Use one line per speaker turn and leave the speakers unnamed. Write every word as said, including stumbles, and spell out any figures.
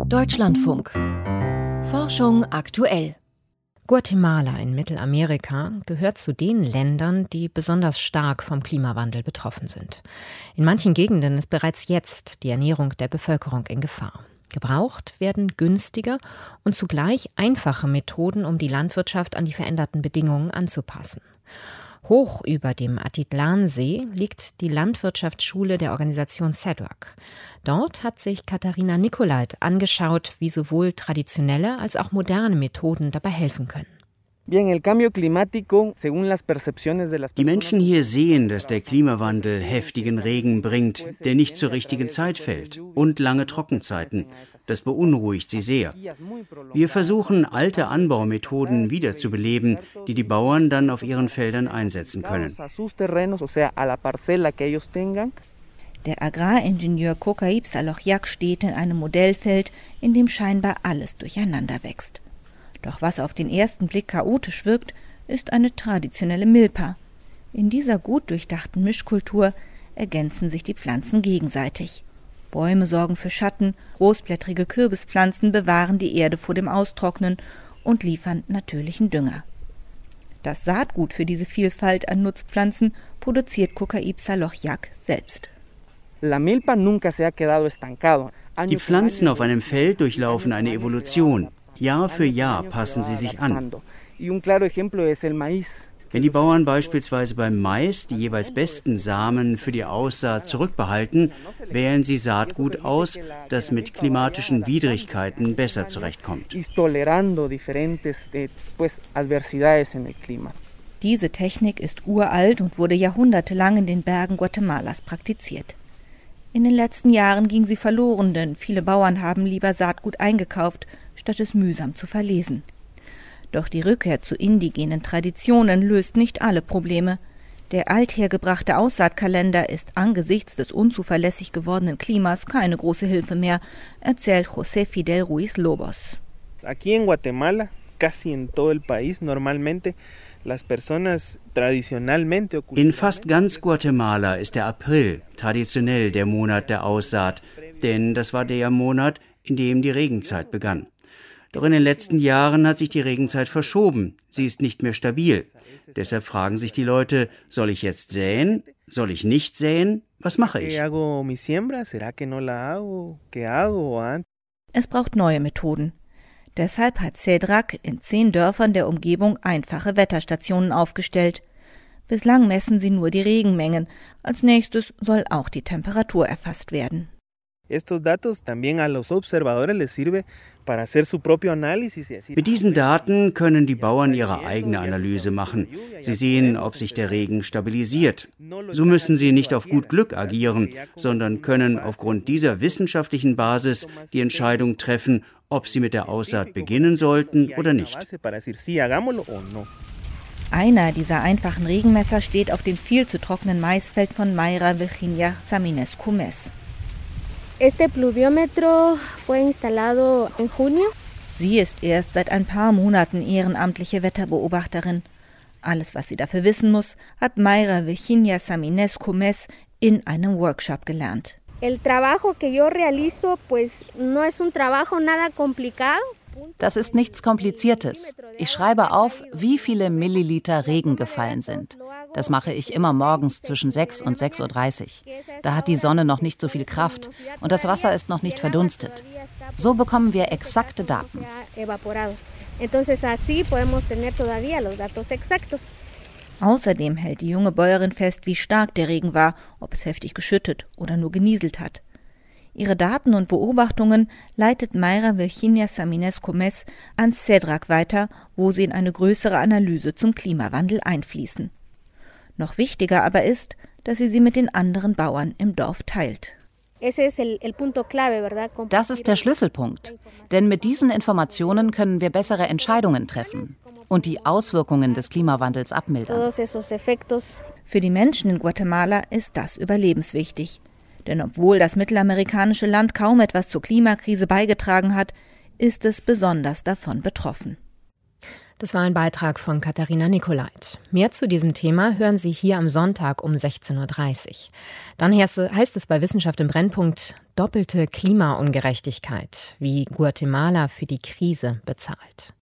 Deutschlandfunk. Forschung aktuell.
Guatemala in Mittelamerika gehört zu den Ländern, die besonders stark vom Klimawandel betroffen sind. In manchen Gegenden ist bereits jetzt die Ernährung der Bevölkerung in Gefahr. Gebraucht werden günstige und zugleich einfache Methoden, um die Landwirtschaft an die veränderten Bedingungen anzupassen. Hoch über dem Atitlan-See liegt die Landwirtschaftsschule der Organisation C E D R A C. Dort hat sich Katharina Nicolait angeschaut, wie sowohl traditionelle als auch moderne Methoden dabei helfen können.
Die Menschen hier sehen, dass der Klimawandel heftigen Regen bringt, der nicht zur richtigen Zeit fällt, und lange Trockenzeiten. Das beunruhigt sie sehr. Wir versuchen, alte Anbaumethoden wiederzubeleben, die die Bauern dann auf ihren Feldern einsetzen können.
Der Agraringenieur Cocaib Salochiak steht in einem Modellfeld, in dem scheinbar alles durcheinander wächst. Doch was auf den ersten Blick chaotisch wirkt, ist eine traditionelle Milpa. In dieser gut durchdachten Mischkultur ergänzen sich die Pflanzen gegenseitig. Bäume sorgen für Schatten, großblättrige Kürbispflanzen bewahren die Erde vor dem Austrocknen und liefern natürlichen Dünger. Das Saatgut für diese Vielfalt an Nutzpflanzen produziert Cocaib Salochiak selbst.
Die Pflanzen auf einem Feld durchlaufen eine Evolution. Jahr für Jahr passen sie sich an. Wenn die Bauern beispielsweise beim Mais die jeweils besten Samen für die Aussaat zurückbehalten, wählen sie Saatgut aus, das mit klimatischen Widrigkeiten besser zurechtkommt.
Diese Technik ist uralt und wurde jahrhundertelang in den Bergen Guatemalas praktiziert. In den letzten Jahren ging sie verloren, denn viele Bauern haben lieber Saatgut eingekauft, statt es mühsam zu verlesen. Doch die Rückkehr zu indigenen Traditionen löst nicht alle Probleme. Der althergebrachte Aussaatkalender ist angesichts des unzuverlässig gewordenen Klimas keine große Hilfe mehr, erzählt José Fidel Ruiz Lobos.
Aquí en Guatemala, casi en todo el país, normalmente las personas tradicionalmente.
In fast ganz Guatemala ist der April traditionell der Monat der Aussaat, denn das war der Monat, in dem die Regenzeit begann. Doch in den letzten Jahren hat sich die Regenzeit verschoben. Sie ist nicht mehr stabil. Deshalb fragen sich die Leute, soll ich jetzt säen? Soll ich nicht säen? Was mache ich?
Es braucht neue Methoden. Deshalb hat C E D R A C in zehn Dörfern der Umgebung einfache Wetterstationen aufgestellt. Bislang messen sie nur die Regenmengen. Als nächstes soll auch die Temperatur erfasst werden.
Mit diesen Daten können die Bauern ihre eigene Analyse machen. Sie sehen, ob sich der Regen stabilisiert. So müssen sie nicht auf gut Glück agieren, sondern können aufgrund dieser wissenschaftlichen Basis die Entscheidung treffen, ob sie mit der Aussaat beginnen sollten oder nicht.
Einer dieser einfachen Regenmesser steht auf dem viel zu trockenen Maisfeld von Mayra Virginia Samines Cumes.
Este pluviómetro fue instalado en junio.
Sie ist erst seit ein paar Monaten ehrenamtliche Wetterbeobachterin. Alles, was sie dafür wissen muss, hat Mayra Virginia Samines Cumes in einem Workshop gelernt.
El trabajo que yo realizo, pues no es un trabajo nada complicado.
Das ist nichts Kompliziertes. Ich schreibe auf, wie viele Milliliter Regen gefallen sind. Das mache ich immer morgens zwischen sechs und sechs Uhr dreißig. Da hat die Sonne noch nicht so viel Kraft und das Wasser ist noch nicht verdunstet. So bekommen wir exakte Daten.
Außerdem hält die junge Bäuerin fest, wie stark der Regen war, ob es heftig geschüttet oder nur genieselt hat. Ihre Daten und Beobachtungen leitet Mayra Virginia Samines Cumes an C E D R A C weiter, wo sie in eine größere Analyse zum Klimawandel einfließen. Noch wichtiger aber ist, dass sie sie mit den anderen Bauern im Dorf teilt.
Das ist der Schlüsselpunkt, denn mit diesen Informationen können wir bessere Entscheidungen treffen und die Auswirkungen des Klimawandels abmildern.
Für die Menschen in Guatemala ist das überlebenswichtig. Denn obwohl das mittelamerikanische Land kaum etwas zur Klimakrise beigetragen hat, ist es besonders davon betroffen.
Das war ein Beitrag von Katharina Nicolait. Mehr zu diesem Thema hören Sie hier am Sonntag um sechzehn Uhr dreißig. Dann heißt es bei Wissenschaft im Brennpunkt doppelte Klimaungerechtigkeit, wie Guatemala für die Krise bezahlt.